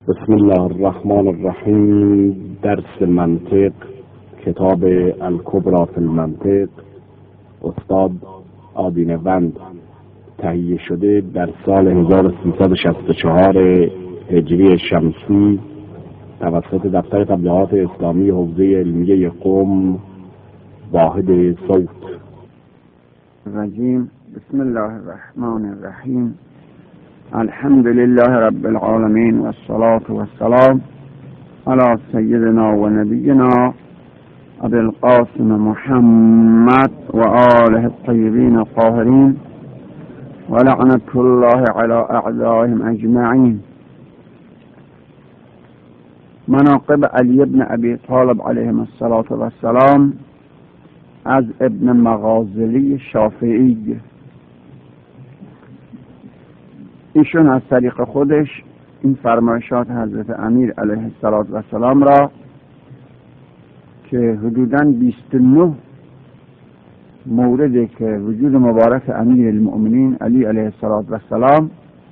بسم الله الرحمن الرحیم. درس منطق، کتاب الکبری فی المنطق، استاد آدینوند، تهیه شده در سال 1364 هجری شمسی توسط دفتر تبلیغات اسلامی حوزه علمیه قم، واحد صوت. الرجیم. بسم الله الرحمن الرحیم. الحمد لله رب العالمین والصلاة والسلام علی سیدنا و نبینا ابی القاسم محمد و آله الطیبین الطاهرین و لعنة الله علی اعدائهم اجمعین. مناقب علی ابن ابی طالب علیهم الصلاة والسلام از ابن مغازلی شافعی. ایشون از طریق خودش این فرمایشات حضرت امیر علیه السلام را که حدوداً 29 مورد که وجود مبارک امیر المؤمنین علی علیه السلام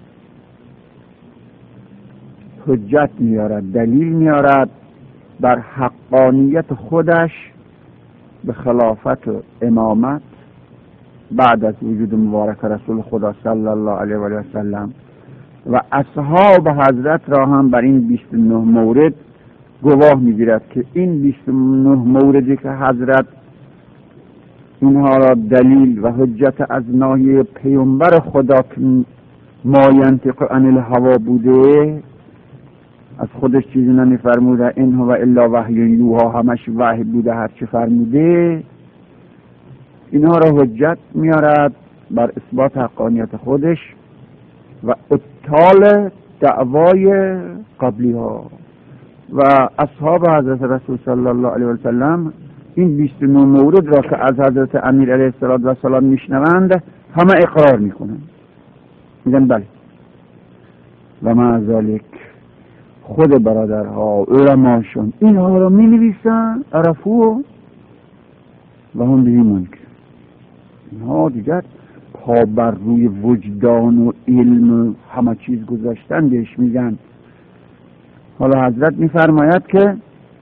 حجت میارد، دلیل میارد بر حقانیت خودش به خلافت و امامت بعد از وجود مبارک رسول خدا صلی الله علیه و سلم و اصحاب حضرت را هم بر این 29 مورد گواه میگیرد که این 29 موردی که حضرت اینها را دلیل و حجت از ناحیه پیامبر خدا که ما ینطق عن الهوا بوده، از خودش چیزی نمیفرموده، این هو الا وحی یوها، همش وحی بوده، هر چی فرموده، اینها را حجت میارد بر اثبات حقانیت خودش و ابطال دعوای قبلی ها. و اصحاب حضرت رسول صلی الله علیه و سلم این 29 مورد را که از حضرت امیر علیه السلام میشنوند همه اقرار میکنند، میگن بله. و مع ذلک خود برادرها علماشون اینها را مینویسن، عرفو و هم به این منکر. اینها دیگر پا بر روی وجدان و علم و همه چیز گذاشتن بهش میگن. حالا حضرت میفرماید که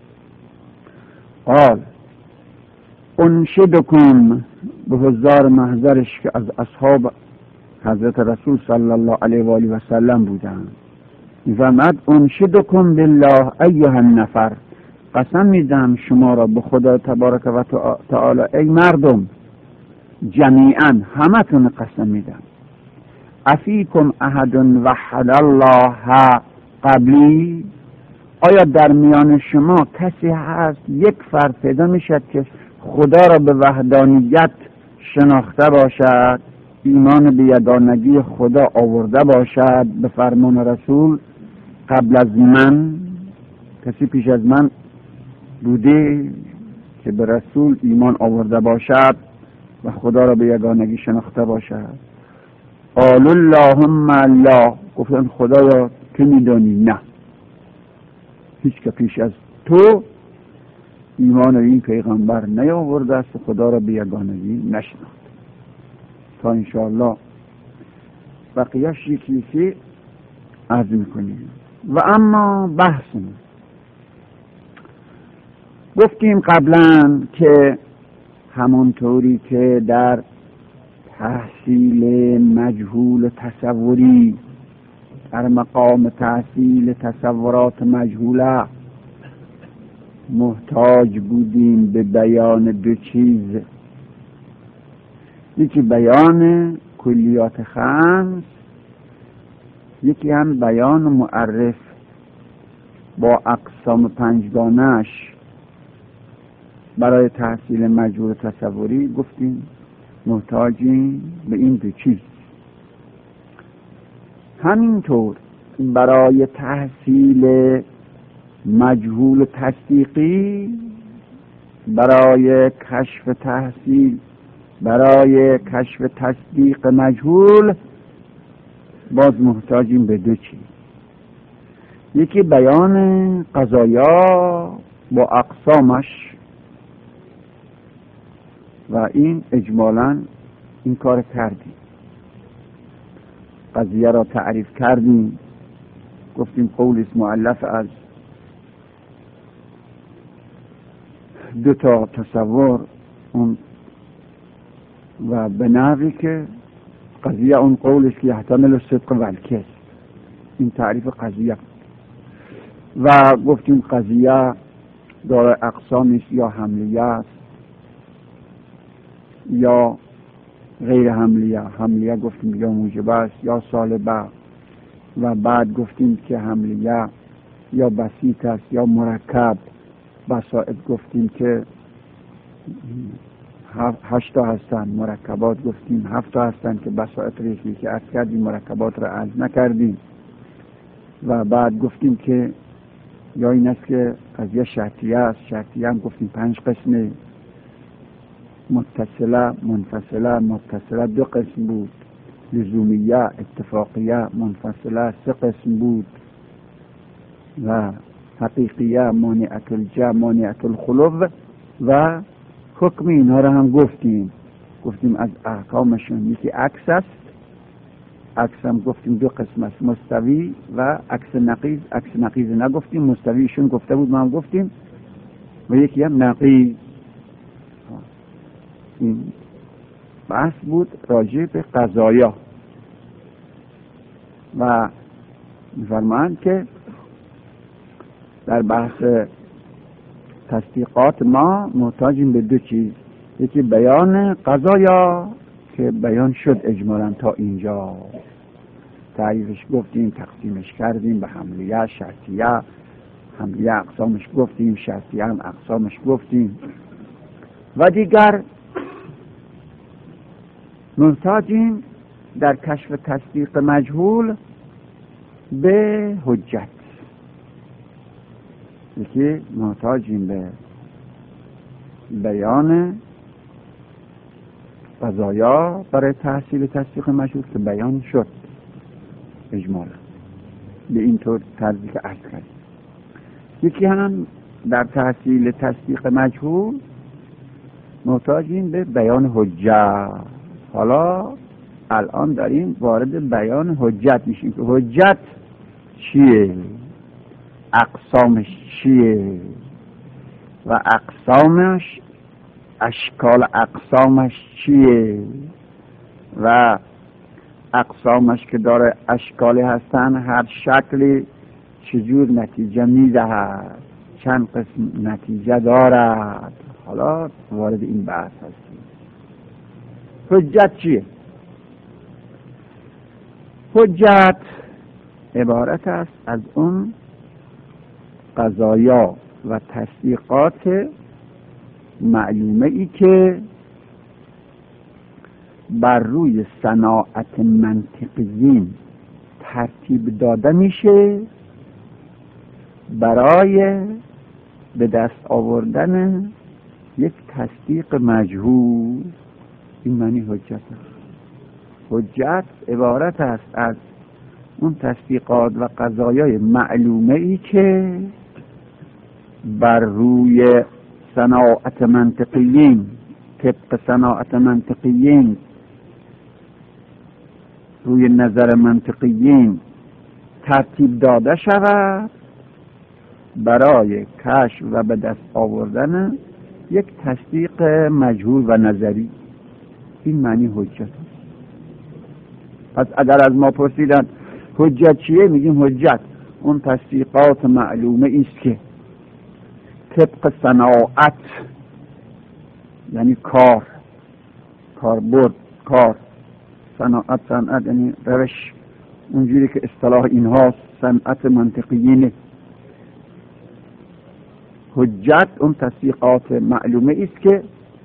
قال انشدکم، به هزار محضرش که از اصحاب حضرت رسول صلی الله علیه و آله و سلم بودند، میفرماید انشدکم بالله ایها النفر، قسم میدم شما را به خدا تبارک و تعالی ای مردم جمیعا، همتون قسم میدم، افیکم احد وحد الله قبلی، آیا در میان شما کسی هست یک فرد پیدا میشد که خدا را به وحدانیت شناخته باشد، ایمان به یگانگی خدا آورده باشد به فرمان رسول قبل از من؟ کسی پیش از من بوده که به رسول ایمان آورده باشد و خدا را به یگانگی شناخته باشد؟ قالوا اللهم لا، گفتن خدایا که میدانی نه، هیچ که پیش از تو ایمان این پیغمبر نیاورده است و خدا را به یگانگی نشناخت. تا انشاءالله بقیه‌اش یکی عرض میکنیم. و اما بحثمون، گفتیم قبلا که همونطوری که در تحصیل مجهول تصوری، در مقام تحصیل تصورات مجهوله محتاج بودیم به بیان دو چیز، یکی بیان کلیات خمس، یکی هم بیان معرف با اقسام پنجگانش برای تحصیل مجهول تصوری. گفتیم محتاجیم به این دو چیز. همینطور برای تحصیل مجهول تصدیقی، برای کشف تصدیق مجهول باز محتاجیم به دو چیز، یکی بیان قضایا با اقسامش و این اجمالاً این کار کردیم، قضیه را تعریف کردیم گفتیم قول است مؤلف از دو تا تصور، اون و به نحوی که قضیه اون قول است که یحتمل الصدق و الکذب. این تعریف قضیه. و گفتیم قضیه داره اقسامی است، یا حملیه است یا غیر حملیه. حملیه گفتیم یا موجبه است یا سالبه، و بعد گفتیم که حملیه یا بسیط است یا مرکب. بساط گفتیم که 8 تا هستن، مرکبات گفتیم 7 تا هستن که بساط ریخی که عرض کردیم، مرکبات را عرض نکردیم. و بعد گفتیم که یا این است که قضیه شرطیه است. شرطیه هم گفتیم 5 قسمه: متصله، منفصله. متصله 2 قسم بود: لزومیه، اتفاقیه. منفصله 3 قسم بود: و حقیقیه، مانعت الجمع، مانعت الخلو. و حکم اینها را هم گفتیم از احکامشون یکی عکس است. عکس هم گفتیم 2 قسم است: مستوی و عکس نقیض. عکس نقیض نگفتیم، مستویشون گفته بود، ما هم گفتیم. و یکی هم نقیض. این بحث بود راجع به قضایا. و می‌فرمایند که در بحث تصدیقات ما محتاجیم به 2 چیز: یکی بیان قضایا که بیان شد اجمالاً تا اینجا، تعریفش گفتیم، تقسیمش کردیم به حملیه، شرطیه. حملیه اقسامش گفتیم، شرطیه هم اقسامش گفتیم. و دیگر محتاجیم در کشف تصدیق مجهول به حجت. یکی محتاجیم به بیان قضایا برای تحصیل تصدیق مجهول که بیان شد اجمالا به این طور طرزی که عرض کردیم. یکی هم در تحصیل تصدیق مجهول محتاجیم به بیان حجت. حالا الان داریم وارد بیان حجت میشیم که حجت چیه، اقسامش چیه و اقسامش، اشکال اقسامش چیه و اقسامش که داره اشکالی هستن، هر شکلی چجور نتیجه میدهد، چند قسم نتیجه دارد. حالا وارد این بحث هستیم. حجت چیه؟ حجت عبارت است از اون قضایا و تصدیقات معلومه ای که بر روی صناعت منطقیین ترتیب داده میشه برای به دست آوردن یک تصدیق مجهول. این معنی حجت است. حجت عبارت است از اون تصدیقات و قضایای معلومه ای که بر روی صناعت منطقیین، طبق صناعت منطقیین، روی نظر منطقیین ترتیب داده شود برای کشف و به دست آوردن یک تصدیق مجهول و نظری. این معنی حجت است. پس اگر از ما پرسیدن حجت چیه، میگیم حجت اون تصدیقات معلومه ایست که طبق صناعت، یعنی کاربرد، صناعت یعنی روش، اونجوری که اصطلاح اینهاست، صنعت منطقیینه. حجت اون تصدیقات معلومه ایست که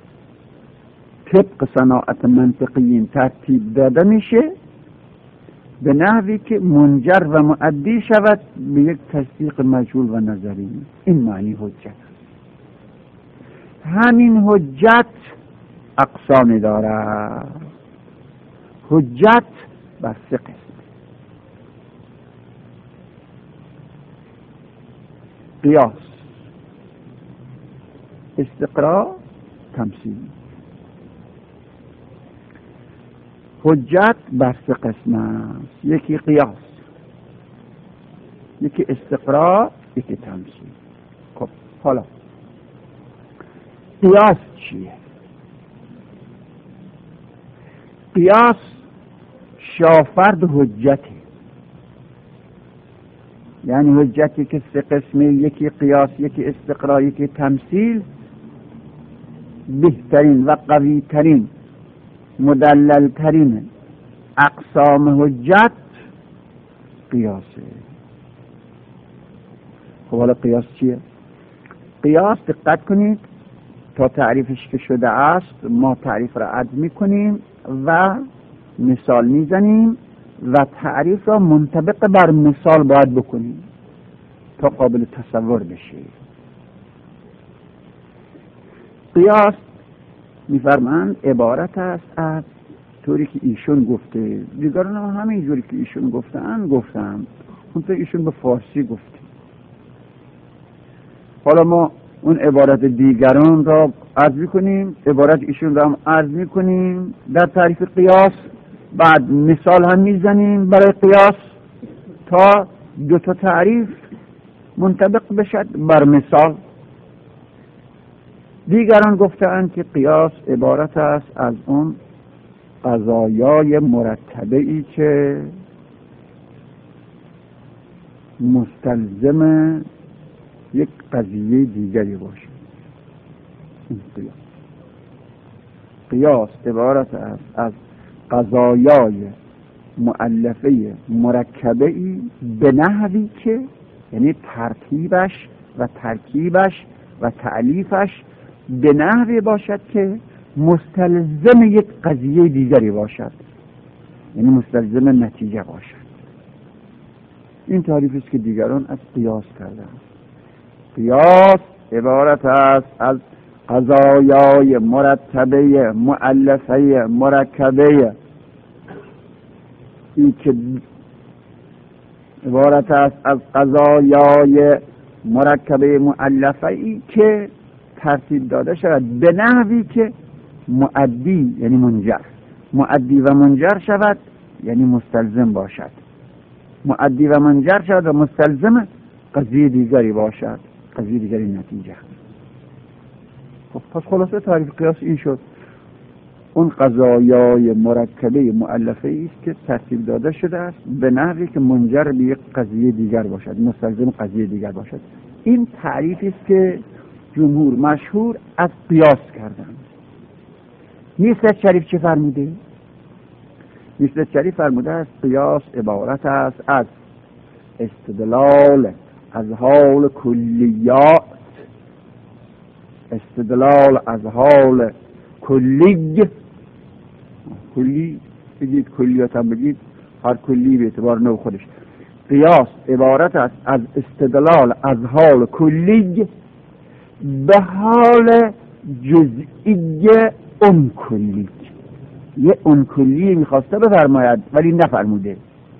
طبق صناعت منطقیین ترتیب داده میشه به نحوی که منجر و مؤدی شود به یک تصدیق مجهول و نظری. این معنی حجت. همین حجت اقسامی دارد. حجت بر 3 قسم: قیاس، استقراء، تمثیل. حجت بر 3 قسم است. یکی قیاس. یکی استقرا، یکی تمثیل. خب حالا قیاس چیه؟ قیاس شافرد حجته، یعنی حجتی که سه قسمه، یکی قیاس، یکی استقرا، یکی تمثیل. بهترین و قویترین مدللترین اقسام حجت قیاسه. خب حالا قیاس چیه؟ قیاس دقت کنید تا تعریفش که شده است ما تعریف را عد میکنیم و مثال میزنیم و تعریف را منطبق بر مثال باید بکنیم تا قابل تصور بشه. قیاس میفرمند عبارت است از طوری که ایشون گفته، دیگران هم همین جوری که ایشون گفتن اونطور ایشون به فارسی گفته. حالا ما اون عبارت دیگران را عرض میکنیم، عبارت ایشون را هم عرض میکنیم در تعریف قیاس، بعد مثال هم میزنیم برای قیاس تا دو تا تعریف منطبق بشد بر مثال. دیگران گفتند که قیاس عبارت است از اون قضایای مرتبه ای که مستلزم یک قضیه دیگری باشه. این قیاس عبارت است از قضایای مؤلفه مرکبه ای به نحوی که، یعنی ترتیبش و ترکیبش و تألیفش به نحوی باشد که مستلزم یک قضیه دیگری باشد، یعنی مستلزم نتیجه باشد. این تعریفی است که دیگران از قیاس کردند. قیاس عبارت است از قضایای مرتبه مؤلفه مرکبه ای که عبارت است از قضایای مرکبه مؤلفه ای که ترتیب داده شود به نحوی که مؤدی یعنی منجر، مؤدی و منجر شود یعنی مستلزم باشد، مؤدی و منجر شود و مستلزم قضیه دیگری باشد، قضیه دیگری نتیجه. خب پس خلاصه تعریف قیاس این شد: اون قضایای مرکبه مؤلفه است که ترتیب داده شده است به نحوی که منجر به یک قضیه دیگر باشد، مستلزم قضیه دیگر باشد. این تعریفی است که جمهور مشهور از قیاس کردند. نیست شریف چه فرموده؟ نیست شریف فرموده است قیاس عبارت است از استدلال از حال کلیات، استدلال از حال کلی، کلی بگید کلیات هم بگید، هر کلی به اعتبار نوع خودش. قیاس عبارت است از استدلال از حال کلی به حال جزئی اون کلی. یه اون کلی میخواسته بفرماید ولی نفرموده.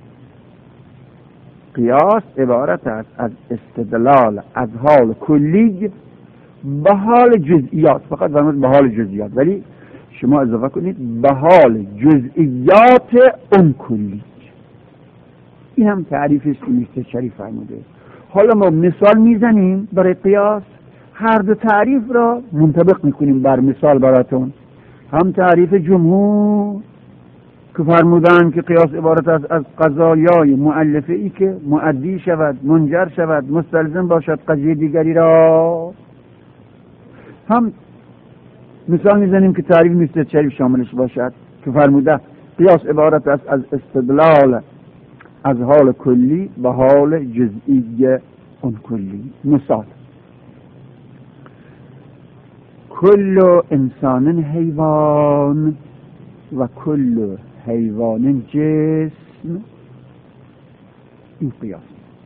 قیاس عبارت است از استدلال از حال کلی به حال جزئیات، فقط فرمود به حال جزئیات، ولی شما اضافه کنید به حال جزئیات اون کلی. این هم تعریفی است که نیست شریف فرموده. حالا ما مثال میزنیم برای قیاس، هر دو تعریف را منطبق میکنیم بر مثال براتون. هم تعریف جمهور که فرمودن که قیاس عبارت است از قضایای مؤلفه ای که مؤدی شود، منجر شود، مستلزم باشد قضیه دیگری را. هم مثال میزنیم که تعریف نیست شریف شاملش باشد که فرموده قیاس عبارت است از استدلال از حال کلی به حال جزئی اون کلی. مثال: کل انسان حیوان و کل حیوان جسم. این قیاس.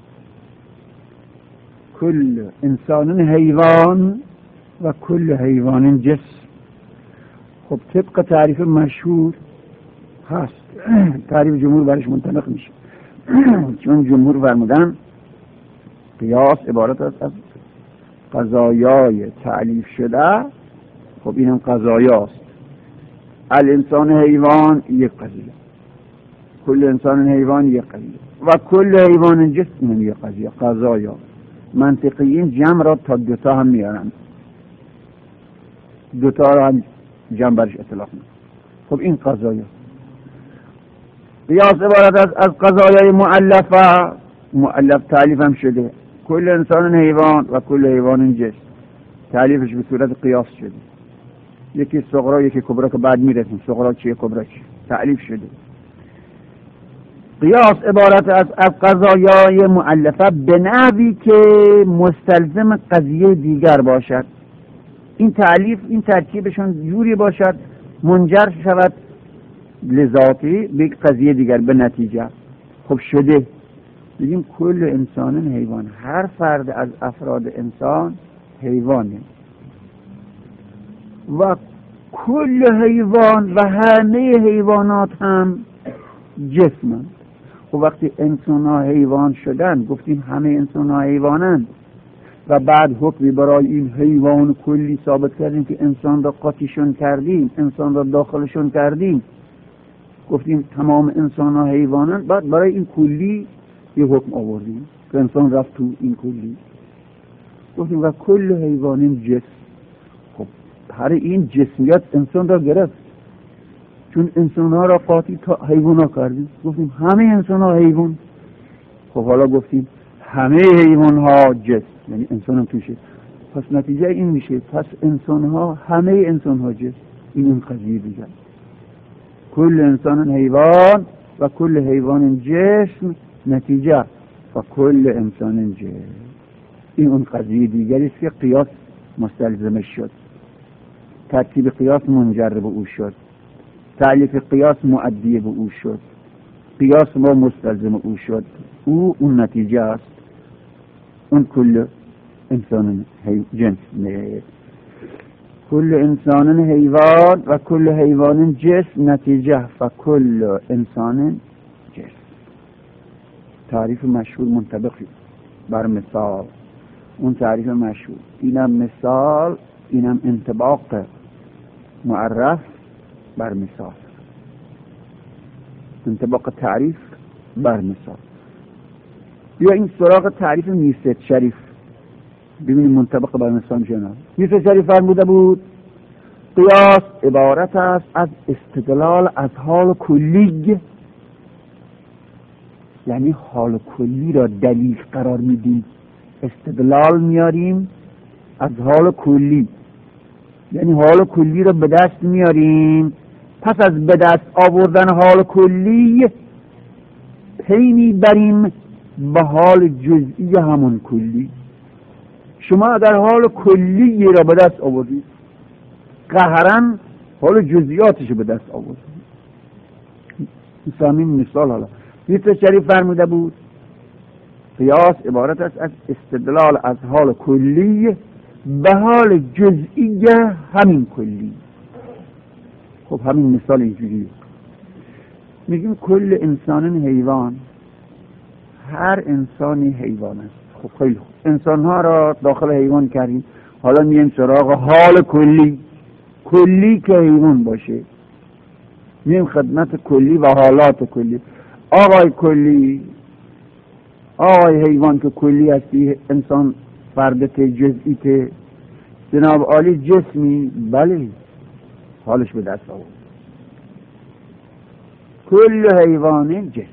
کل انسان حیوان و کل حیوان جسم. خب طبق تعریف مشهور هست، تعریف جمهور برش منطبق میشه. چون جمهور فرمودن قیاس عبارت است از قضایای تعلیف شده. خب اینم قضایاست. الانسان حیوان یک قضیه، کل انسان حیوان یک قضیه، و کل حیوان جسم. این یه قضیه قضایا منطقیین جمع را تا دوتا هم میارن، دوتا را هم جمع برش اطلاق میکنن. خب این قضایا قیاس عبارت از قضایای مؤلف تعلیف هم شده. کل انسان حیوان و کل حیوان جسم تعلیفش به صورت قیاس شده. یکی صغرا یکی کبرا که بعد میرسیم صغرا چیه کبرا چیه تعلیف شده. قیاس عبارت از قضایای مؤلفه به نحوی که مستلزم قضیه دیگر باشد. این تعلیف این ترکیبشون جوری باشد منجر شود لذاتی به یک قضیه دیگر به نتیجه. خب شده بگیم کل انسان حیوان، هر فرد از افراد انسان حیوانه و کل حیوان و همه حیوانات هم جسمند. خب وقتی انسان ها حیوان شدن گفتیم همه انسان ها حیوانند و بعد حکمی برای این حیوان کلی ثابت کردیم که انسان را قاطیشون کردیم، انسان را داخلشون کردیم، گفتیم تمام انسان ها حیوانند. بعد برای این کلی یه حکم آوردیم که انسان رفت تو این کلی، گفتیم و کل حیوان جسم. خب هر این جسمیت انسان را گرفت چون انسان ها را قاطی تا حیوان ها کردیم، گفتیم همه انسان ها حیوان. خب حالا گفتیم همه حیوان ها جسم یعنی انسان هم توشه، پس نتیجه این میشه پس انسان ها همه انسان ها جسم. این قضیه دیگر کل انسان حیوان و کل حیوان جسم نتیجه و کل انسان جسم. این اون قضیه دیگری است که قیاس مستلزمش شد، ترتیب قیاس منجر به او شد، تعلیف قیاس مؤدی به او شد، قیاس ما مستلزم او شد. اون نتیجه است. اون کل انسان جنس نه. کل انسان حیوان و کل حیوان جسم نتیجه و کل انسان جسم. تعریف مشهور منطبق بر مثال. اون تعریف مشهور اینم مثال، اینم انطباق معرف بر مثال، انطباق تعریف بر مثال. بیا این سراغ تعریف میرزا شریف ببینیم منطبق بر مثال جناب. میرزا شریف فرموده بود قیاس عبارت است از استدلال از حال کلی، یعنی حال کلی را دلیل قرار میدیم، استدلال میاریم از حال کلی، یعنی حال کلی را به دست میاریم. پس از به دست آوردن حال کلی پی میبریم به حال جزئی همون کلی. شما اگر حال کلی را به دست آوردید قهرن حال جزئیاتش به دست آوردید. همین مثال حالا میرزا شریف فرموده بود قیاس عبارت است از استدلال از حال کلی به حال جزئی همین کلی. خب همین مثال اینجوریه. میگیم کل انسان حیوان، هر انسانی حیوان است. خب خیلی خوب انسان ها را داخل حیوان کردیم، حالا میایم سراغ حال کلی، کلی که حیوان باشه میایم خدمت کلی و حالات کلی. آقای کلی، آقای حیوان که کلی هستی، انسان فردت جزئیت، جناب عالی جسمی، بله حالش به دست آورد. کل حیوان جسم.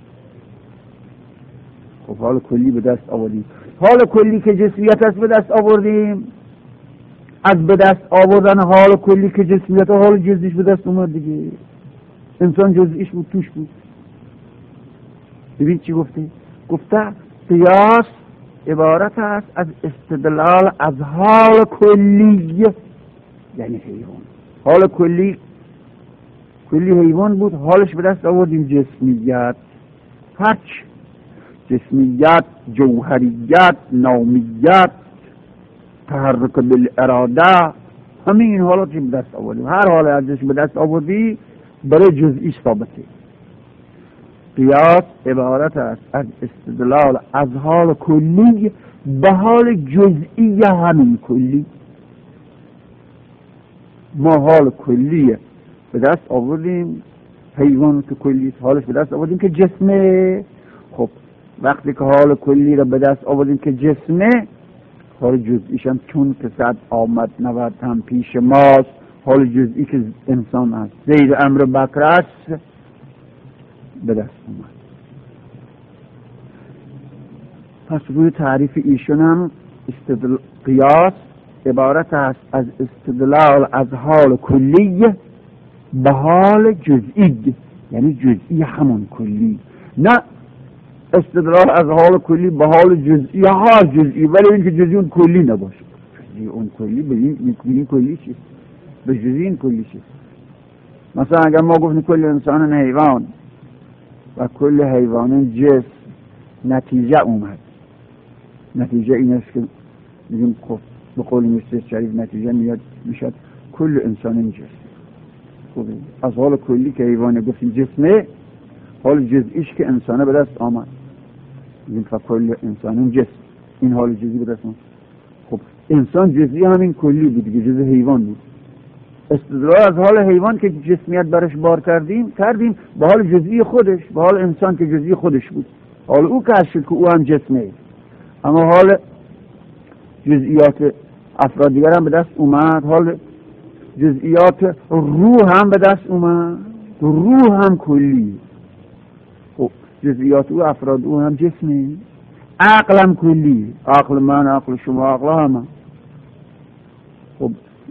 خب حال کلی به دست آوردیم. حال کلی که جسمیت است به دست آوردیم. از به دست آوردن حال کلی که جسمیت و حال جزئیش به دست اومد دیگه. انسان جزئیش بود توش بود. ببین چی گفته؟ گفته قیاس عبارت است از استدلال از حال کلی، یعنی حیوان. حال کلی حیوان بود، حالش به دست آوردیم جسمیت. هرچ جسمیت، جوهریت، نامیت، تحرک بالاراده، همین این حالاتی به دست آوردیم. هر حال ازش به دست آوردی برای جزئیش ثابته. قیاس عبارت است از استدلال از حال کلی به حال جزئی همین کلی. ما حال کلی به دست آوردیم، حیوان که کلی حالش به دست آوردیم که جسمه، خب وقتی که حال کلی را به دست آوردیم که جسمه، حال جزئیش هم چون که صد آمد 90 هم پیش ماست، حال جزئی که انسان است زیر امر بکر است به دست اومد. پس روی تعریف ایشون هم قیاس عبارت است از استدلال از حال کلی به حال جزئی، یعنی جزئی همون کلی، نه استدلال از حال کلی به حال جزئی هر جزئی ولی اینکه جزئی اون کلی نباشه. جزئی اون کلی به این کلی چیست؟ به جزئی این کلی چیست؟ مثلا اگر ما گفتیم کل انسان حیوان و کل حیوان جسم، نتیجه اومد. نتیجه این است که میگیم خب به قول مستر شریف نتیجه میشد کل انسان جسم. خب از حال کلی که حیوان گفتیم جسمه، حال جزئیش که انسانه به دست آمد میگیم فکل انسان جسم، این حال جزئی به دست آمد. خب انسان جزئی همین کلی بود دیگه، جزء حیوان بود. استدلال از حال حیوان که جسمیت برش بار کردیم به حال جزئی خودش، به حال انسان که جزئی خودش بود، حال او که که او هم جسمه، اما حال جزئیات افراد دیگر هم به دست اومد، حال جزئیات روح هم به دست اومد، روح هم کلی. خب جزئیات او افراد او هم جسمه، عقل هم کلی، عقل من، عقل شما، عقل همه. خب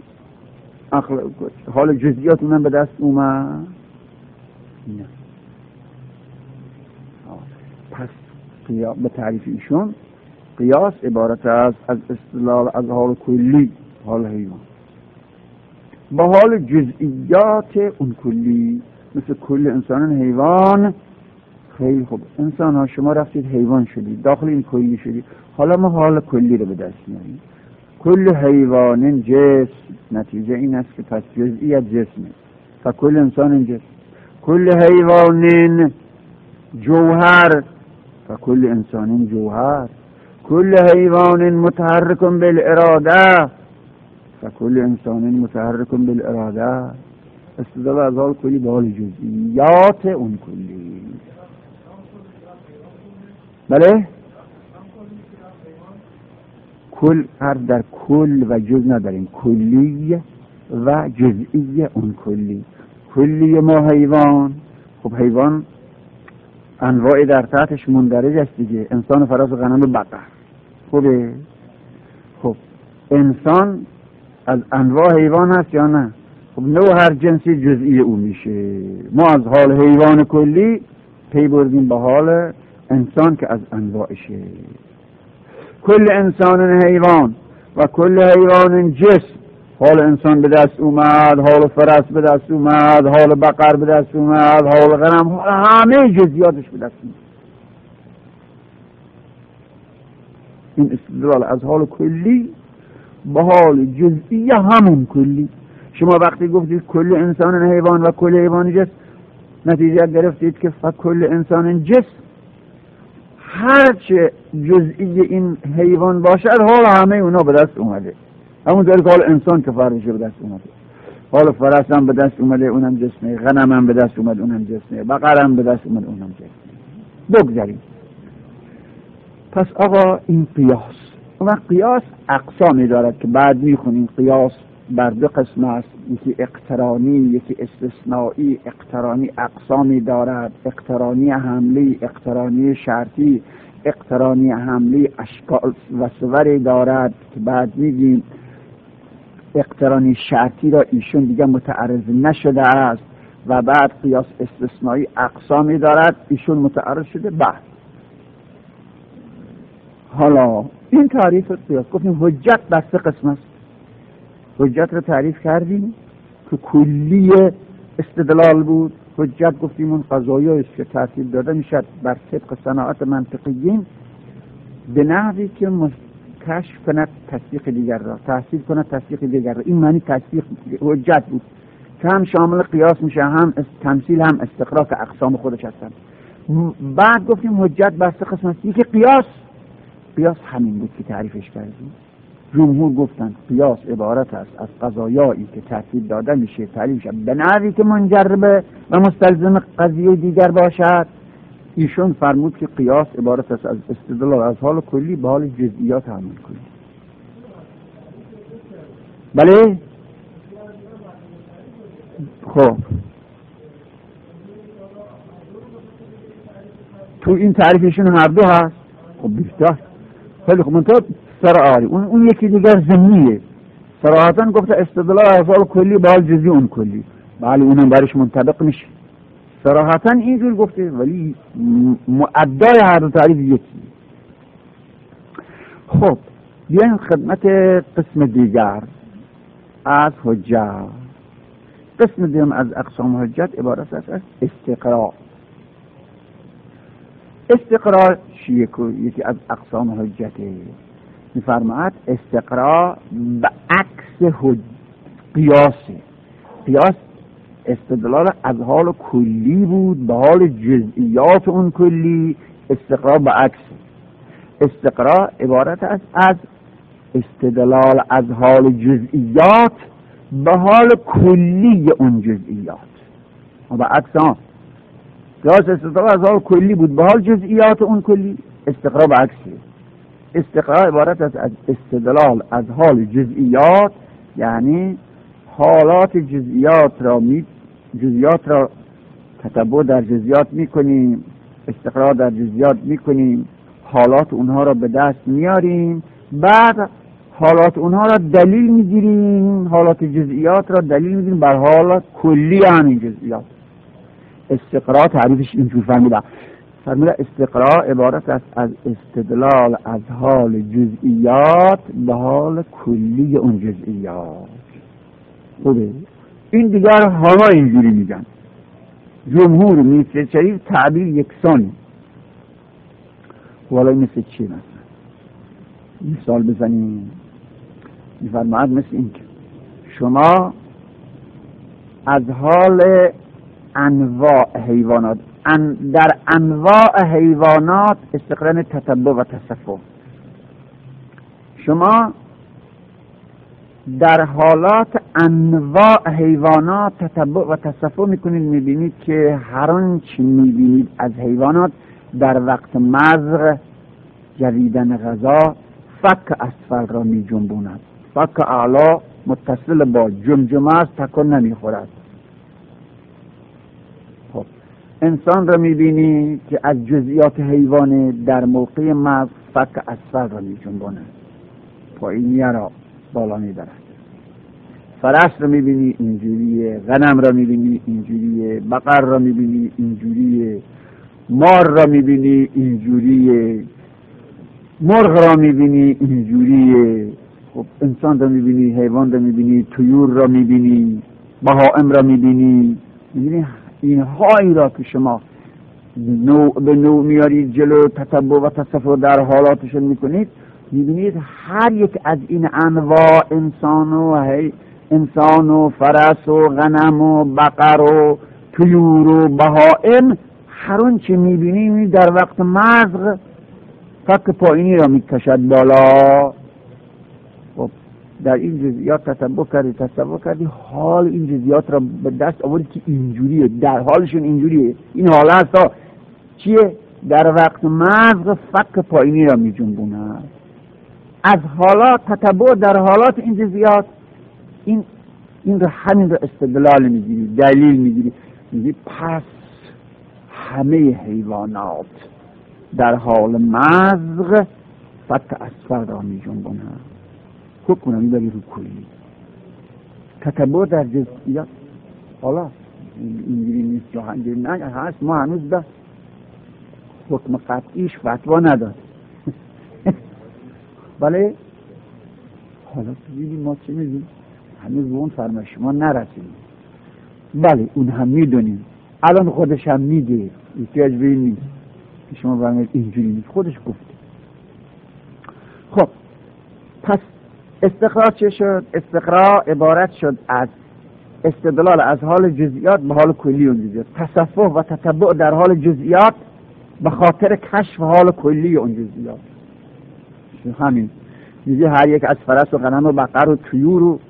حال جزئیات اونم به دست اومد. نه. پس به تعریف ایشون قیاس عبارت است از استدلال از حال کلی، حال حیوان، با حال جزئیات اون کلی. مثل کل انسان حیوان. خیلی خوب، انسان ها شما رفتید حیوان شدید، داخل این کلی شدید، حالا ما حال کلی رو به دست میاریم. کل حیوان جسم، نتیجه این است که پس جزئیت جسمه فکل انسان جسم. کل حیوان جوهر فکل انسان جوهر. کل حیوان متحرک بالاراده فکل انسان متحرک بالاراده. استدلال از حال کلی به حال جزئیات اون کلی. بله؟ کل هر در کل و جز نداریم، کلی و جزئی اون کلی. کلی ما حیوان، خب حیوان انواع در تحتش مندرج است دیگه، انسان، فراز، غنم، بقر. خوبه؟ خب انسان از انواع حیوان هست یا نه؟ خب نوع هر جنسی جزئی او میشه. ما از حال حیوان کلی پی بردیم به حال انسان که از انواعشه. کل انسان حیوان و کل حیوان جسم. حال انسان به دست اومد، حال فرس به دست اومد، حال بقر به دست اومد، حال غنم، همه جزئیاتش به دست اومد. این استدلال از حال کلی به حال جزئی همون کلی. شما وقتی گفتید کل انسان حیوان و کل حیوان جسم، نتیجه گرفتید که فکل انسان جسم، هرچه جزئی این حیوان باشد حال همه اونا به دست اومده. همون طور که حال انسان که فرضش به دست اومده، حال فرس هم به دست اومده اونم جسمه، غنم هم به دست اومده اونم جسمه، بقر هم به دست اومده اونم جسمه. بگذاریم. پس آقا این قیاس. اون قیاس اقسامی دارد که بعد میخونیم. قیاس بر دو قسم است، یکی اقترانی یکی استثنایی. اقترانی اقسامی دارد، اقترانی حملی، اقترانی شرطی. اقترانی حملی اشکال و صوری دارد که بعد میگیم. اقترانی شرطی را ایشون دیگه متعرض نشده است و بعد قیاس استثنایی اقسامی دارد، ایشون متعرض شده. بعد حالا این تعریف قیاس گفتیم حجت بر سه قسم است. حجت رو تعریف کردیم که کلی استدلال بود. حجت گفتیم اون قضایایی که ترتیب داده میشد بر طبق صناعت منطقیین به نحوی که کشف کند تصدیق دیگر را، تحصیل کند تصدیق دیگر را. این معنی تصدیق حجت بود که هم شامل قیاس میشه، هم تمثیل، هم استقراء که اقسام خودش هستن. بعد گفتیم حجت بر سه قسم است. یکی قیاس همین بود که تعریفش کردیم. جمهور گفتند قیاس عبارت است از قضایایی که ترتیب داده میشه تعریف شد به نحوی که منجر به و مستلزم قضیه دیگر باشد. ایشون فرمود که قیاس عبارت است از استدلال از حال کلی به حال جزئیات عمل کلی. بله؟ خب تو این تعریفشون هر دو هست. خب بیشتر خیلی خوب، منطقه سرعاری اون یکی دیگر ضمنیه. صراحتاً گفته استدلال از حال کلی به حال جزئی اون کلی، بله اونم برش منطبق میشه، صراحتاً اینجور گفته، ولی مؤدای هر دو تعریف یکی. خب بیایم خدمت قسم دیگر از حجت. قسم دیگرم از اقسام حجت عبارت است از استقراء. استقراء یکی از اقسام حجته. می‌فرماید استقراء به عکس قیاسه. قیاس استدلال از حال کلی بود به حال جزئیات اون کلی، استقراء به عکس. استقراء عبارت است از استدلال از حال جزئیات به حال کلی اون جزئیات. و به عکس ها قیاس استدلال از حال کلی بود به حال جزئیات اون کلی، استقراء به عکسه. استقراء عبارت است از استدلال از حال جزئیات، یعنی حالات جزئیات را تتبع در جزئیات میکنیم، استقراء در جزئیات میکنیم، حالات اونها را به دست میاریم، بعد حالات اونها را دلیل میگیریم، حالات جزئیات را دلیل میگیریم بر حالات کلی همین جزئیات. استقراء تعریفش اینجور فرموده استقراء عبارت است از استدلال از حال جزئیات به حال کلی اون جزئیات. خوبه؟ این دیگر همه اینجوری میگن. جمهور مثل شریف تعبیر یکسان. والا مثل چی مثلا؟ مثال بزنیم. میفرماید مثل این که شما از حال انواع حیوانات در انواع حیوانات استقرار تتبع و تصفح، شما در حالات انواع حیوانات تتبع و تصفح میکنید، میبینید که هر آنچه میبینید از حیوانات در وقت مضغ جویدن غذا فک اسفل را میجنبوند، فک اعلا متصل با جمجمه است، تکان نمیخورد. خب انسان را میبینی که از جزئیات حیوان در موقع مضغ فک اسفل را میجنباند، پایینیه را بالا میبرد. فرس را میبینی اینجوریه، غنم را میبینی اینجوریه، بقر را میبینی اینجوریه، مار را میبینی اینجوریه، مرغ را میبینی اینجوریه. خب انسان را میبینی، حیوان را میبینی، طیور را میبینی، بهائم را میبینی. میبینی اینهایی را که شما نوع به نوع میارید جلو، تتبع و تصفح در حالاتشون میکنید، میبینید هر یک از این انواع انسان و فرس و غنم و بقر و طیور و بهائم، هر اون چه میبینید در وقت مضغ فک پایینی را میکشد بالا. خب در این جزئیات تتبع کردی، تصور کردی، حال این جزئیات را به دست آوردی که اینجوریه، در حالشون اینجوریه. این حال هست چیه؟ در وقت مضغ فک پایینی را میجنبونه. از حالات تتبع در حالات این جزئیات، این رو همین رو استدلال میگیری، دلیل میگیری، میگی پس همه حیوانات در حال مضغ فک اسفل را میجنبونه. حکم نمیبری رو کلی. تتبع در جزئیات حالا اینجوری نیست، جاهنگیری نه هست. ما هنوز به حکم قطعیش فتوا نداد. بله حالا ببینیم ما چه میدونیم، هنوز به اون فرمایش ما نرسیدیم. بله اون هم میدونیم، الان خودش هم میگه، احتیاج به این نیست که شما فرمایید اینجوری نیست، خودش گفته. خب پس استقراء چه شد؟ استقراء عبارت شد از استدلال از حال جزئیات به حال کلی اون جزئیات، تصفح و تتبع در حال جزئیات به خاطر کشف حال کلی اون جزئیات. همین میگه هر یک از فرس و غنم و بقر و طیور و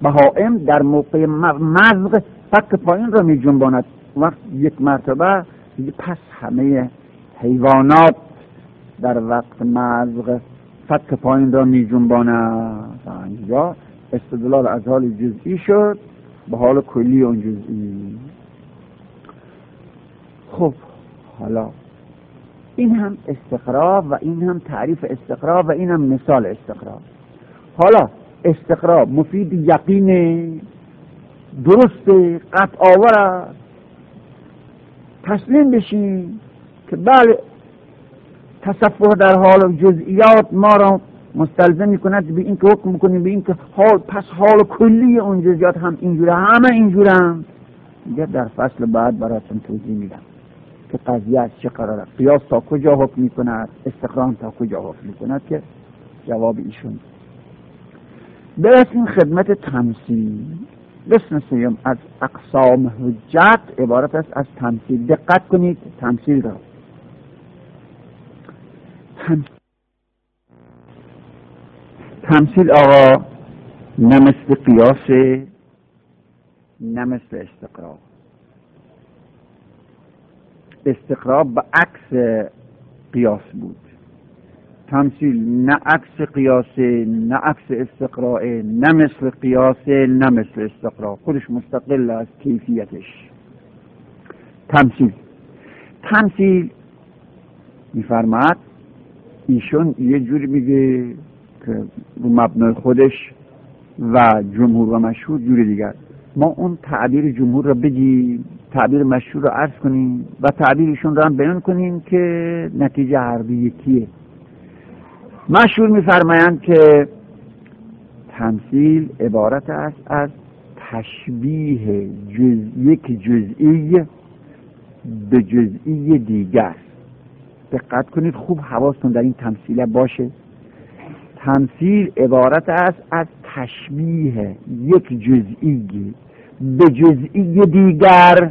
بهائم در موقع مضغ فک پایین را می جنباند. وقت یک مرتبه دیگه پس همه حیوانات در وقت مزق فتک پایین را می جنبانند. اینجا استدلال از حال جزئی شد به حال کلی اون جزئی. خب حالا این هم استقرا و این هم تعریف استقرا و این هم مثال استقرا. حالا استقرا مفید یقینه، درسته، قطع آور است. تسلیم بشین که بله تصفح در حال جزئیات ما را مستلزم میکند به این که حکم کنیم به این که پس حال کلی اون جزئیات هم اینجوره، همه اینجوره هم. دیگه در فصل بعد براتون توضیح میدم که قضیه از چه قراره، قیاس تا کجا حکم میکند، استقرا تا کجا حکم میکند که جواب ایشون. برسیم خدمت تمثیل. قسم سوم از اقسام حجت عبارت است از تمثیل. دقت کنید تمثیل را. تمثیل آقا نه مثل قیاس نه مثل استقرا. استقرا به عکس قیاس بود، تمثیل نه عکس قیاس نه عکس استقراء، نه مثل قیاس نه مثل استقراء، خودش مستقل از کیفیتش. تمثیل میفرماد ایشون یه جوری میگه که رو مبنای خودش و جمهور و مشهور جوری دیگر. ما اون تعبیر جمهور رو بگیم، تعبیر مشهور رو عرض کنیم و تعبیرشون رو هم بیان کنیم که نتیجه هر دو یکیه. مشهور میفرمایند که تمثیل عبارت است از تشبیه یک جزئی به جزئی دیگر. دقت کنید خوب، حواستون در این تمثیل باشه. تمثیل عبارت است از تشبیه یک جزئی به جزئی دیگر.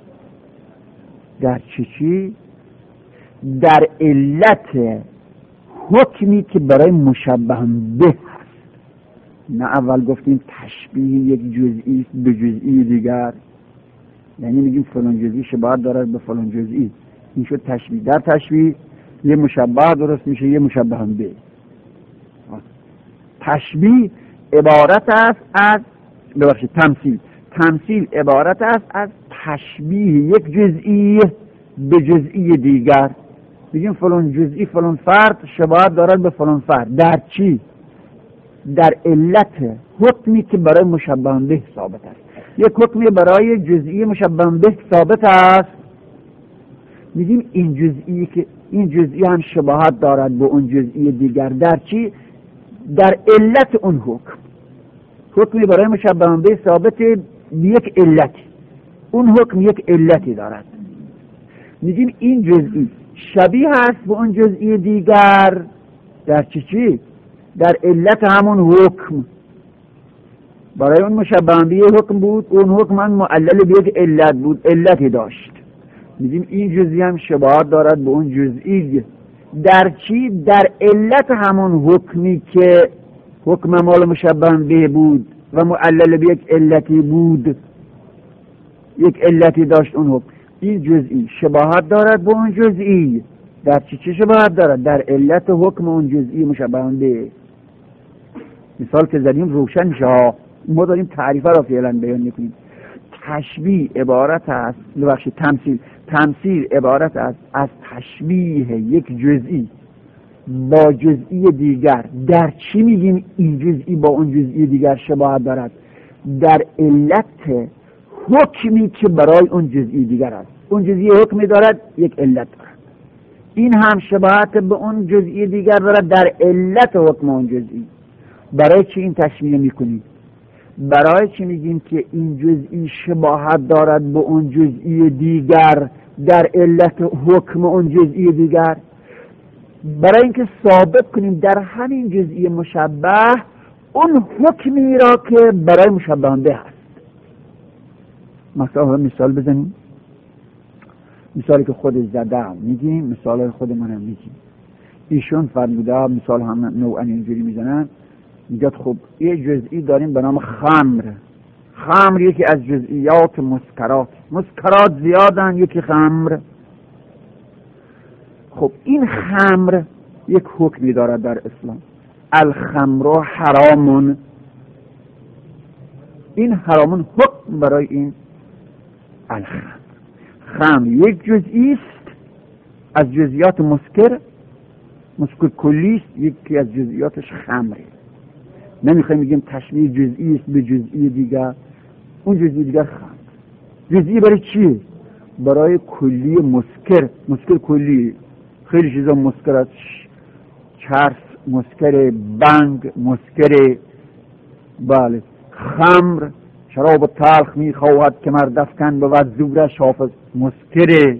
در چی؟ در علت حکمی که برای مشبه به هست. نه اول گفتیم تشبیه یک جزئی به جزئی دیگر، یعنی میگیم فلان جزئی شباهت دارد به فلان جزئی، این شد تشبیه. در تشبیه یه مشبه درست میشه، یه مشبه به. تشبیه عبارت است از تمثیل عبارت است از تشبیه یک جزئی به جزئی دیگر. بگیم فلان جزئی فلان فرد شباهت دارد به فلان فرد. در چی؟ در علت حکمی که برای مشبه به ثابت است. یک حکمی برای جزئی مشبه به ثابت است، میگیم این جزئی که این جزئی هم شباهت دارد به اون جزئی دیگر. در چی؟ در علت اون حکمی برای مشبه به ثابت یک علتی، اون حکم یک علتی دارد، میگیم این جزئی شبیه است به اون جزئی دیگر. در چی؟ در علت همون حکم. برای اون مشبه به حکم بود، اون حکم هم معلل به یک علت بود، علتی داشت، میگیم این جزئی هم شباهت دارد به اون جزئی. در چی؟ در علت همون حکمی که حکم مال مشبه به بود و معلل به یک علتی بود، یک علتی داشت اون حکم. این جزئی شباهت دارد به اون جزئی. در چی شباهت دارد؟ در علت حکم اون جزئی مشبه به. مثال که زدیم روشن میشه. ما داریم تعریفه را فعلا بیان میکنیم. تشبیه عبارت است، تمثیل عبارت است از تشبیه یک جزئی با جزئی دیگر. در چی میگیم این جزئی با اون جزئی دیگر شباهت دارد؟ در علت حکمی که برای اون جزئی دیگر است. اون جزئی حکمی دارد، یک علت دارد، این هم شباهت به اون جزئی دیگر دارد در علت حکم اون جزئی. برای چی این تشبیه میکنیم؟ برای چی میگیم که این جزئی شباهت دارد به اون جزئی دیگر در علت حکم اون جزئی دیگر؟ برای اینکه ثابت کنیم در همین جزئی مشبه اون حکمی را که برای مشبه به هست. مثال بزنیم. مثالی که خودش زده میگیم، مثال خودمون هم میگیم. ایشون فرموده، مثال هم نوعا اینجوری میزنن، میگه خب یه جزئی داریم به نام خمر یکی از جزئیات مسکرات زیادن، یکی خمر. خب این خمر یک حکمی دارد در اسلام، الخمر حرامون. این حرامون حکم برای این الخمر. خمر یک جزئی است از جزئیات مسکر کلی است، یکی از جزئیاتش خمره. نمیخوایم بگیم تشبیه جزئی است به جزئی دیگر، اون جزئی دیگر خمر. جزئی برای چیه؟ برای کلی مسکر کلی. خیلی چیزا مسکر است، چرس مسکر، بنگ مسکر، بله. خمر شراب تلخ میخواهد که مرد افکن بود زورش حافظ مسکره.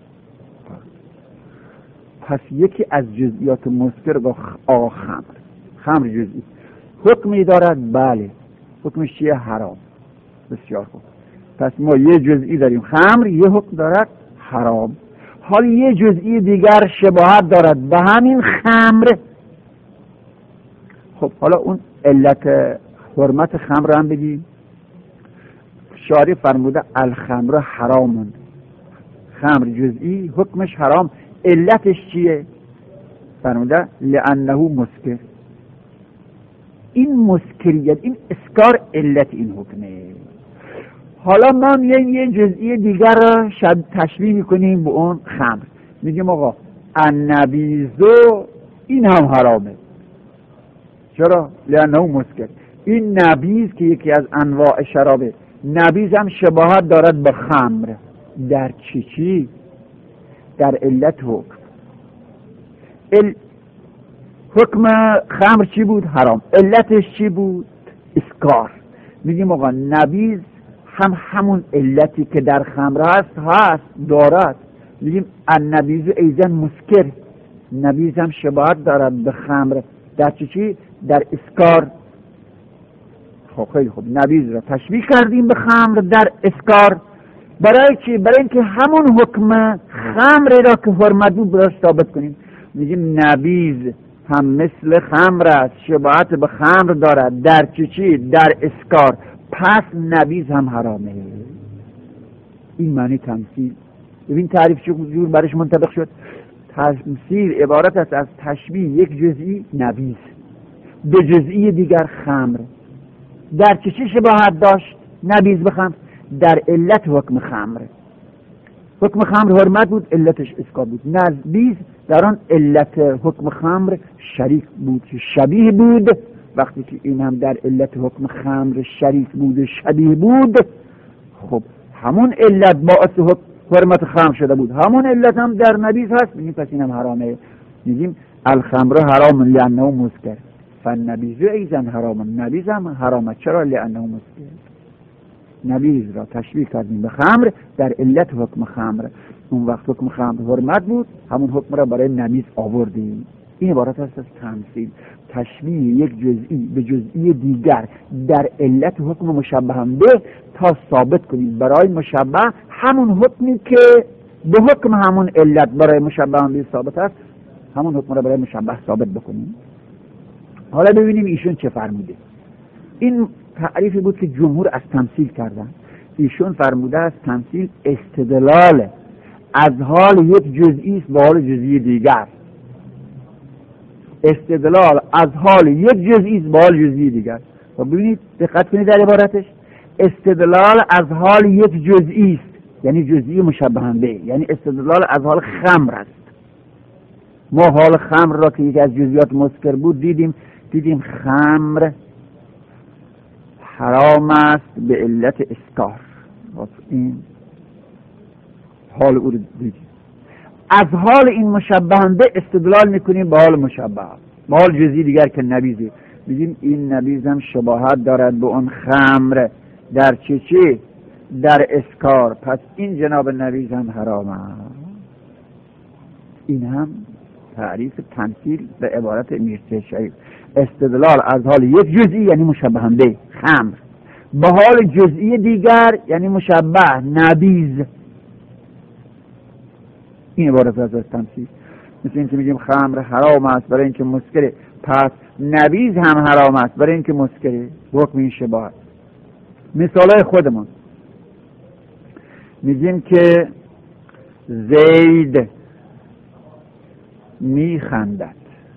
پس یکی از جزئیات مسکر با خمر جزئی حکمی دارد. بله. حکمش چیه؟ حرام. بسیار خوب. پس ما یه جزئی داریم خمر، یه حکم دارد حرام. حالا یه جزئی دیگر شباهت دارد به همین خمر. خب حالا اون علت حرمت خمر هم بگیم. شارع فرموده الخمر حرامون، خمر جزئی حکمش حرام. علتش چیه؟ فرموده لانه مسکر. این مسکریت، این اسکار علت این حکمه. حالا ما میایم یه جزئی دیگر را تشبیه میکنیم به اون خمر، میگیم آقا النبیذ این هم حرامه. چرا؟ لانه مسکر. این نبیذ که یکی از انواع شرابه، نبیذ هم شباهت دارد به خمر. در چی؟ در علت حکم. حکم خمر چی بود؟ حرام. علتش چی بود؟ اسکار. میگیم آقا نبیذ هم همون علتی که در خمر هست دارد. میگیم النبیذ ایضا مسکر. نبیذ هم شباهت دارد به خمر. در چی؟ در اسکار. خب خیلی خوب، نبیذ را تشبیه کردیم به خمر در اسکار. برای چی؟ برای اینکه همون حکم خمر را که حرمت بود براش ثابت کنیم. میگیم نبیذ هم مثل خمر است، شباهت به خمر دارد. در چی؟ در اسکار. پس نبیذ هم حرامه. این معنی تمثیل. ببین تعریف چجور برش منطبق شد. تمثیل عبارت است از تشبیه یک جزئی نبیذ به جزئی دیگر خمر. در چی شباهت داشت نبیذ به خمر؟ در علت حکم خمر. حکم خمر حرمت بود، علتش اسکار بود. نبیذ در آن علت حکم خمر شریک بود، شبیه بود. وقتی که این هم در علت حکم خمر شریک بود، شبیه بود، خب همون علت باعث حرمت خمر شده بود، همون علت هم در نبیذ هست. میگیم پس این هم حرامه. میگیم الخمر حرام لانه مسکر فالنبیذ ایضا حرام. نبیذ هم حرامه. چرا؟ لانه مسکر. نبیذ را تشبیه کردیم به خمر در علت حکم خمر. اون وقت حکم خمر حرمت بود، همون حکم را برای نبیذ آوردیم. این عبارت است از تمثیل، تشبیه یک جزئی به جزئی دیگر در علت حکم مشبه به، تا ثابت کنیم برای مشبه همون حکمی که به حکم همون علت برای مشبه به ثابت است، همون حکم را برای مشبه ثابت بکنیم. حالا ببینیم ایشون چه فرموده. این تعریفی بود که جمهور از تمثیل کردن. ایشون فرموده است تمثیل استدلال از حال یک جزئی است به حال جزئی دیگر. استدلال از حال یک جزئی است به حال جزئی دیگر. و ببینید دقت کنید در عبارتش، استدلال از حال یک جزئی است یعنی جزئی مشبه به، یعنی استدلال از حال خمر است. ما حال خمر را که یکی از جزئیات مسکر بود دیدیم خمر حرام است به علت اسکار. این حال او رو دیدیم. از حال این مشبه به استدلال میکنیم به حال مشبه، به حال جزئی دیگر که نبیذه. میگیم این نبیذ هم شباهت دارد به اون خمر در چی؟ در اسکار. پس این جناب نبیذ هم حرامه. این هم تعریف تمثیل به عبارت میرزا شریف. استدلال از حال یک جزئی یعنی مشبه به خمر به حال جزئی دیگر یعنی مشبه نبیذ. این عبارت از تمثیل. مثل این که میگیم خمر حرام است برای اینکه مسکره، پس نبیذ هم حرام است برای اینکه مسکره. حکم این شباهت. مثالای خودمون میگیم که زید میخندد.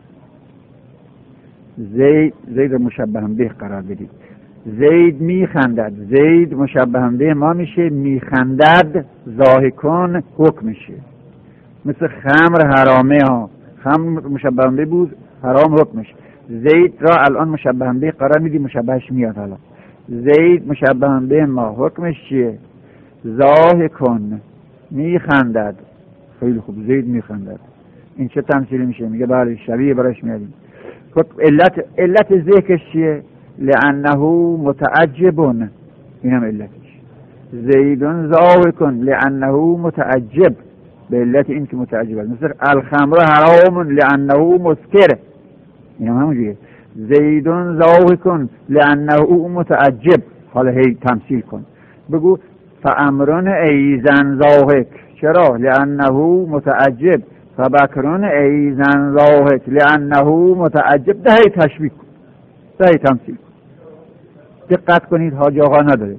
زید مشبه به قرار بدید. زید میخندد، زید مشبه به ما میشه، میخندد ضاحکون حکم میشه. مثل خمر حرامه ها، خمر مشبه به بود، حرام حکم میشه. زید را الان مشبه به قرار میدی، مشبهش میاد. حالا زید مشبه به ما حکمش چیه؟ ضاحکون میخندد. خیلی خوب، زید میخندد. این چه تمثیلی میشه؟ میگه بله شبیه براش میادیم. علت ذکرش چیه؟ لانه متعجبون، این هم علتش. زیدون ضاحکون لانه متعجب، به علت این که متعجب است. مثل الخمر حرام لانه مسکر، این هم همونجوریه. زیدون ضاحکون لانه متعجب. حالا هی تمثیل کن، بگو فامرون ایزن ضاحک. چرا؟ لانه متعجب. فبکرون ایزن ضاحک لانه متعجب. ده هی تشبیه کن، ده هی تمثیل کن. دقت کنید، حاج آقا نداره.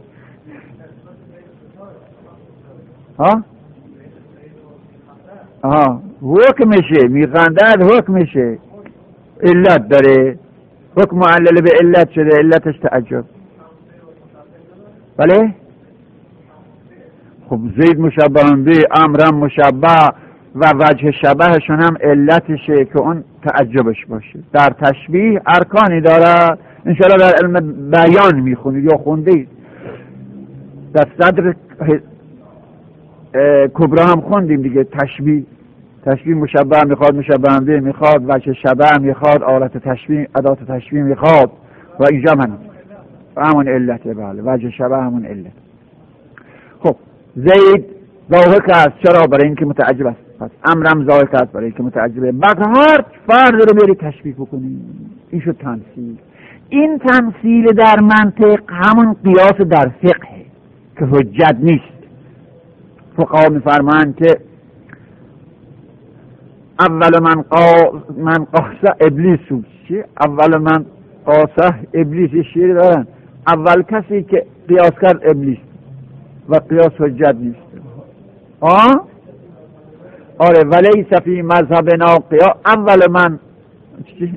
حکمشه، میخندد حکمشه، علت داره، حکم معلل به علت شده، علتش تعجب. بله؟ خب زید مشبه به، امرم مشبه و وجه شبهشون هم علتشه که اون تعجبش باشه. در تشبیه ارکانی داره، انشاءالله در علم بیان میخونید یا خوندید، در صدر کبرا هم خوندیم دیگه. تشبیه مشبه میخواد، مشبه به میخواد، وجه شبه میخواد، آلت تشبیه، ادات تشبیه میخواد، و اینجا همون علته. بله، وجه شبه همون علت. خب زید ضاحک است، چرا؟ برای اینکه متعجب است. پس امرم ضاحک است برای اینکه متعجبه. بعد هر فرد رو میری تشبیه بکنی. این شد تمثیل. این تمثیل در منطق همون قیاس در فقه که حجت نیست. فقها میفرمایند که اول من قاسه ابلیس. چی؟ اول من قاسه ابلیس. شیر دارن، اول کسی که قیاس کرد ابلیس و قیاس حجت نیست. آره، ولی فی مذهبنا قیاس. اول من چی؟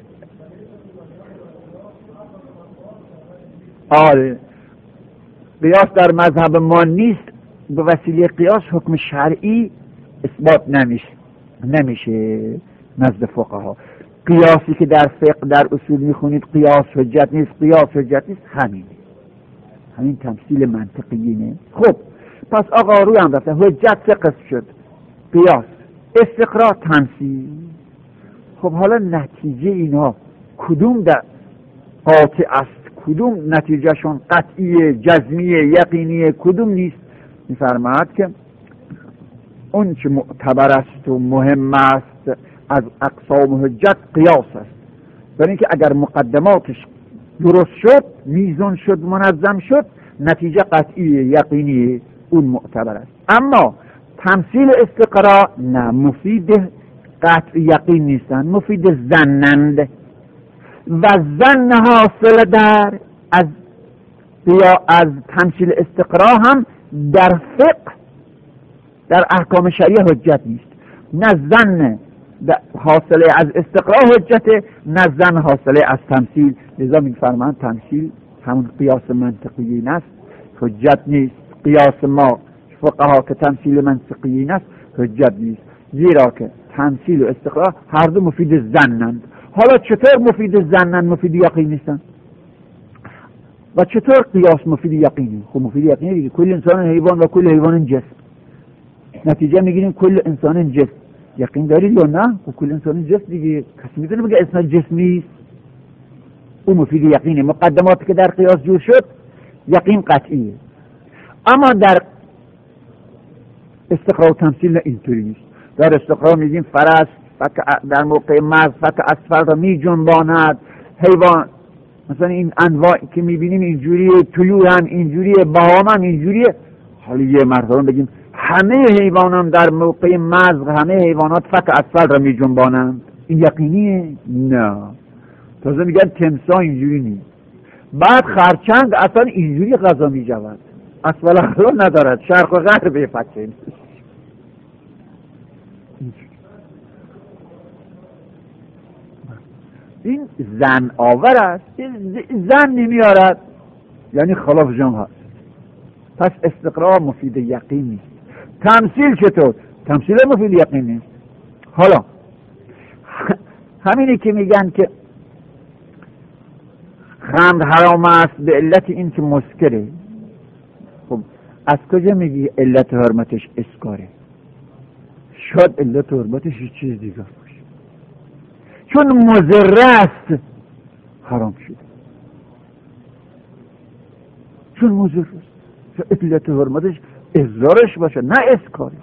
آره، قیاس در مذهب ما نیست. به وسیله قیاس حکم شرعی اثبات نمیشه نزد فقها. قیاسی که در فقه در اصول میخونید قیاس حجت نیست، قیاس حجت نیست، همین تمثیل منطقیه. خب پس آقا روی هم رفته. حجت سه قسم شد: قیاس، استقرا، تمثیل. خب حالا نتیجه اینا کدوم در قاطع است، کدوم نتیجهشون قطعیه، جزمیه، یقینیه، کدوم نیست؟ میفرماید که اون چه معتبر است و مهم است از اقسام حجت قیاس است. برای اینکه اگر مقدماتش درست شد، میزان شد، منظم شد، نتیجه قطعیه، یقینیه، اون معتبر است. اما تمثیل استقرا نه، مفید قطع یقین نیستن، مفید زنند. و زن حاصل از تمثیل استقرا هم در فقه، در احکام شریعه حجت نیست. نه زن حاصله از استقرا حجته، نه زن حاصله از تمثیل. لذا میفرمایند تمثیل همون قیاس منطقی است، حجت نیست. قیاس ما فقها که تمثیل منطقی است، حجت نیست، زیرا که تمثیل و استقرا هر دو مفید زنند. حالا چطور مفید زنند، مفید یقین نیستن؟ و چطور قیاس مفید یقینی؟ خب مفید یقینی دیگه. کل انسان حیوان و کل حیوان جسم. نتیجه میگیریم کل انسان جسم. یقین دارید یا نه؟ خب کل انسان جسم دیگه. کسی میتونه بگه انسان جسم نیست؟ اون مفید یقینه. مقدماتی که در قیاس جور شد یقین قطعیه. اما در استقرا و تمثیل نه، اینطوری نیست. در استقرا میگیم فرس در موقع مرز فک اسفل را می جنباند. حیوان مثلا این انواع که میبینیم اینجوریه، طیور هم اینجوریه، بهام هم اینجوریه. حالا یه مرتبه بگیم همه حیوانات در موقع مرز، همه حیوانات فک اسفل را می جنبانند، این یقینیه؟ نه. تازه میگن تمساح اینجوری نیست. بعد خرچنگ اصلا اینجوری غذا می جود، اسفل اخلا ندارد، شرق و غرب فکه. این زن آور است، زن نمیارد یعنی خلاف جمع هست. پس استقرار مفید یقین نیست. تمثیل چطور؟ تمثیل مفید یقین نیست. حالا همینی که میگن که خمر حرام است به علت این که مسکره، خب از کجا میگی علت حرمتش اسکاره؟ شاید علت حرمتش یه چیز دیگه باشه، چون مضر است حرام شده، چون مضر است. علت حرمتش اضرارش باشه نه اسکارش.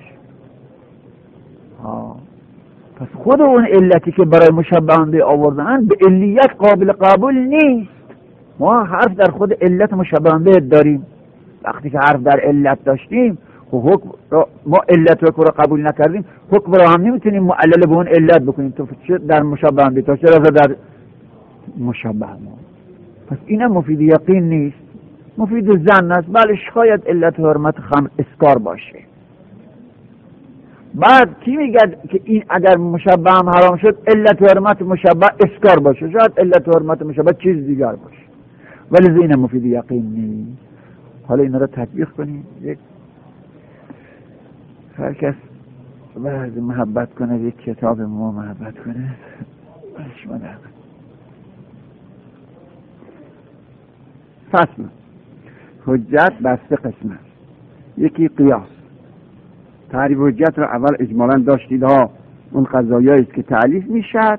پس خود اون علتی که برای مشبهان به آوردن به علیت قابل قبول نیست. ما حرف در خود علت مشبهان به داریم. وقتی که حرف در علت داشتیم حکم ما علت رو قبول نکردیم، حکم رو هم نمیتونیم معلل به اون علت بکنیم. تو چه در مشبهان به، تو چرا در مشبه ما؟ پس اینم مفید یقین نیست، مفید ظن است. بله شاید علت حرمت خمر اسکار باشه. بعد کی میگه که این اگر مشبه هم حرام شد علت حرمت مشبه اسکار باشه؟ شاید علت حرمت مشبه چیز دیگر باشه، ولی اینم مفید یقین نیست. حالا اینا رو تطبیق کنیم. یک هر کس باید محبت کنه، یک کتاب ما محبت کنه. فصل حجت بر سه قسم است. یکی قیاس. تعریف حجت را اول اجمالا داشتید ها، اون قضایایی است که تعلیف میشد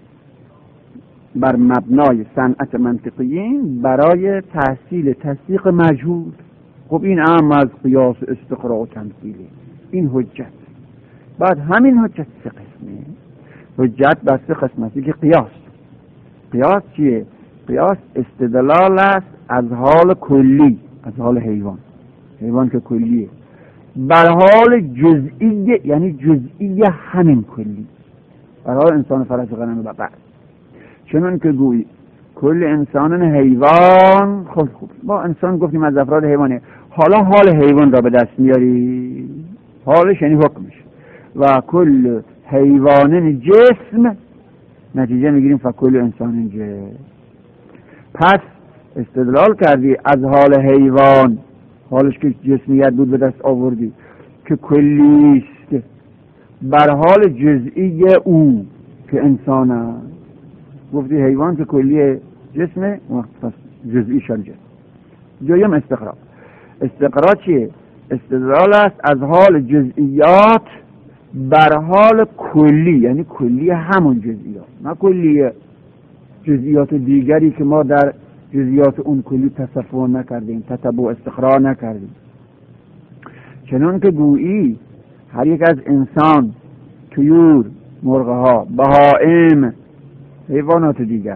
بر مبنای صنعت منطقیین برای تحصیل تصدیق مجهول. خب این اهم از قیاس و استقراء و تمثیلی. این حجت. بعد همین حجت سه قسمه. حجت بر سه قسم است. یکی قیاس. قیاس چیه؟ قیاس استدلال است از حال کلی، از حال حیوان، حیوان که کلیه، بر حال جزئی، یعنی جزئی همین کلی، بر حال انسان فرس و غنم و بقر. چنان که گویی کل انسان حیوان. خب ما انسان گفتیم از افراد حیوانه، حالا حال حیوان را به دست میاری، حالش یعنی حکمش. و کل حیوان جسم، نتیجه میگیریم فکل انسان جسم. پس استدلال کردی از حال حیوان، حالش که جسمیت بود به دست آوردی که کلیست، بر حال جزئی او که انسان است. گفتی حیوان که کلی جسمه، پس جزئی شد جسم. دویم استقراء. استقراء چیه؟ استدلال است از حال جزئیات بر حال کلی، یعنی کلی همون جزئیات، نه کلی جزئیات دیگری که ما در جزئیات اون کلی تصفح نکردیم، تتبع استقراء نکردیم. چنان که گویی هر یک از انسان، طیور، مرغها، بهائم، حیوانات دیگر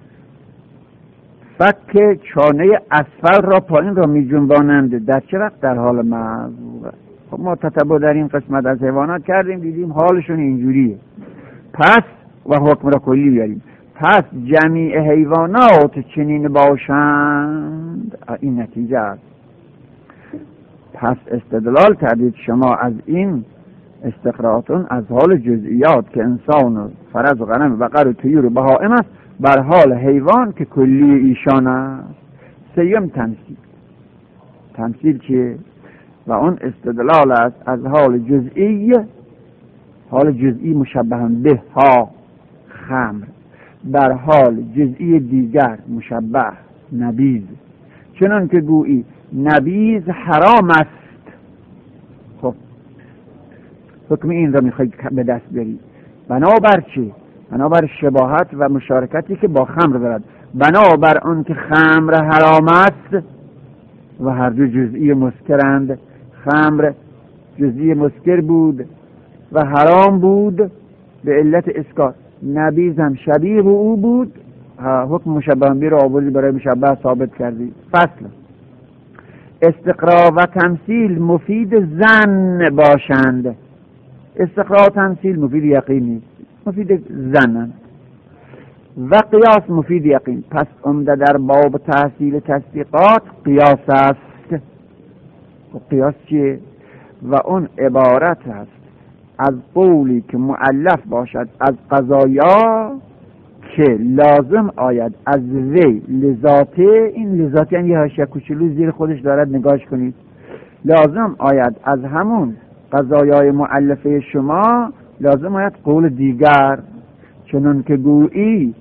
فک چانه اسفل را پایین را می جنبانند، در چه وقت؟ در حال معذور. خب ما تتبع در این قسمت از حیوانات کردیم، دیدیم حالشون اینجوریه، پس و حکم را کلی بیاریم. پس جمیع حیوانات چنین باشند، این نتیجه است. پس استدلال کردید شما از این استقراءاتون از حال جزئیات که انسان و فرس و غنم و بقر و طیور و بهائم است بر حال حیوان که کلی ایشان است. سیم تمثیل. تمثیل چیه؟ و اون استدلال است از حال جزئی، حال جزئی مشبه به ها خمر، بر حال جزئی دیگر مشبه نبیذ. چنان که گویی نبیذ حرام است. خب حکم این را میخوای به دست بری. بنابر چی؟ بنابر شباهت و مشارکتی که با خمر دارد. بنابر آن که خمر حرام است و هر دو جزئی مسکرند. خمر جزئی مسکر بود و حرام بود به علت اسکار. نبیذ هم شبیه او بود، حکم مشبه به را آوردی برای مشبه ثابت کردی. فصل استقراء و تمثیل مفید ظن باشند. استقراء و تمثیل مفید یقین نیست، مفید ظن. و قیاس مفید یقین. پس عمده در باب تحصیل تصدیقات قیاس است. و قیاس چیه؟ و اون عبارت است از قولی که مؤلف باشد از قضایا که لازم آید از وی لذاته، این لذاته یعنی یه حاشیه کوچولو زیر خودش دارد نگاش کنید، لازم آید از همون قضایای مؤلفه شما لازم آید قول دیگر، چنان که گویی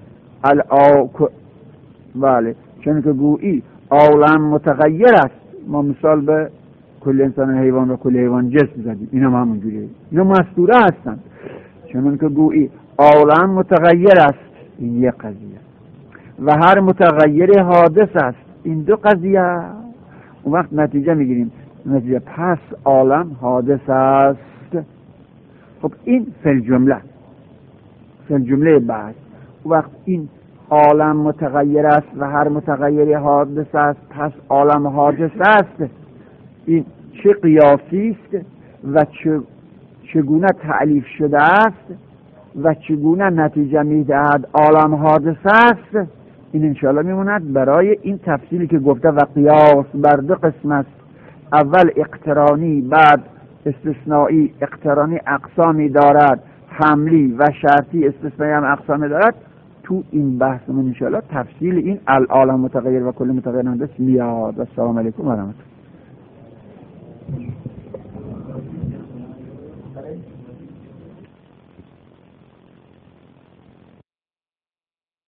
بله، چنان که گویی عالم متغیر است. ما مثال به کل انسان حیوان و کل حیوان جسم زدیم، اینا هم همونجوریه، اینا مستوره هستن. چنان که گویی عالم متغیر است، این یک قضیه، و هر متغیر حادث است، این دو قضیه. اون وقت نتیجه میگیریم، نتیجه پس عالم حادث است. خب این فی الجمله بعد. وقت این عالم متغیر است و هر متغیر حادث است، پس عالم حادث است، این چه قیاسی است و چگونه تعلیف شده است و چگونه نتیجه میدهد عالم حادث است، این انشاءالله میموند برای این تفصیلی که گفته. و قیاس بر دو قسم است، اول اقترانی بعد استثنایی. اقترانی اقسامی دارد، حملی و شرطی استثنایی هم اقسامی دارد. تو این بحث من انشاءالله تفصیل این العالم متغیر و کل متغیر حادث میاد. السلام علیکم و رحمت الله.